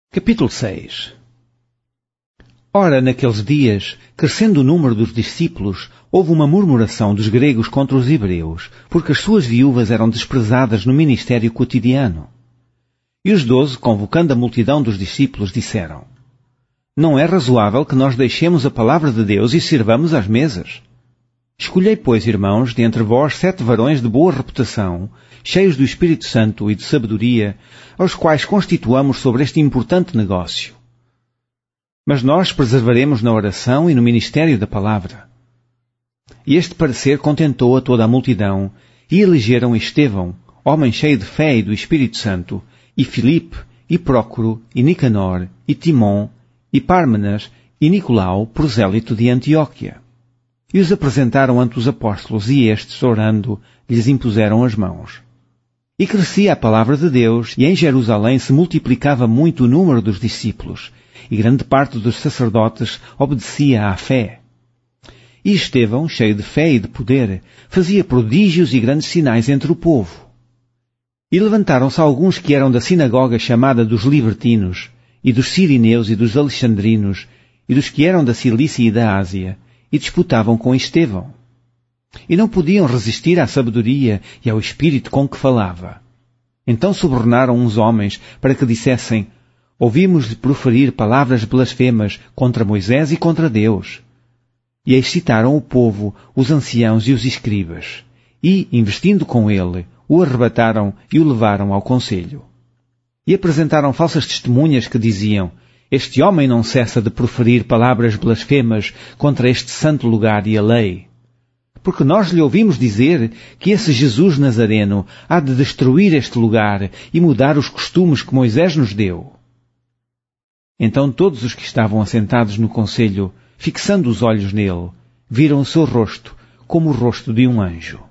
Capítulo 6. Ora, naqueles dias, crescendo o número dos discípulos, houve uma murmuração dos gregos contra os hebreus, porque as suas viúvas eram desprezadas no ministério cotidiano. E os 12, convocando a multidão dos discípulos, disseram: Não é razoável que nós deixemos a palavra de Deus e sirvamos às mesas. Escolhei, pois, irmãos, de entre vós 7 varões de boa reputação, cheios do Espírito Santo e de sabedoria, aos quais constituamos sobre este importante negócio. Mas nós preservaremos na oração e no ministério da palavra. E este parecer contentou a toda a multidão, e elegeram Estevão, homem cheio de fé e do Espírito Santo, e Filipe, e Prócoro, e Nicanor, e Timon, e Pármenas, e Nicolau, prosélito de Antioquia. E os apresentaram ante os apóstolos, e estes, orando, lhes impuseram as mãos. E crescia a palavra de Deus, e em Jerusalém se multiplicava muito o número dos discípulos, e grande parte dos sacerdotes obedecia à fé. E Estevão, cheio de fé e de poder, fazia prodígios e grandes sinais entre o povo. E levantaram-se alguns que eram da sinagoga chamada dos libertinos, e dos sirineus e dos alexandrinos, e dos que eram da Cilícia e da Ásia, e disputavam com Estevão. E não podiam resistir à sabedoria e ao espírito com que falava. Então subornaram uns homens para que dissessem: Ouvimos-lhe proferir palavras blasfemas contra Moisés e contra Deus. E excitaram o povo, os anciãos e os escribas. E, investindo com ele, o arrebataram e o levaram ao conselho. E apresentaram falsas testemunhas que diziam: Este homem não cessa de proferir palavras blasfemas contra este santo lugar e a lei. Porque nós lhe ouvimos dizer que esse Jesus Nazareno há de destruir este lugar e mudar os costumes que Moisés nos deu. Então todos os que estavam assentados no conselho, fixando os olhos nele, viram o seu rosto como o rosto de um anjo.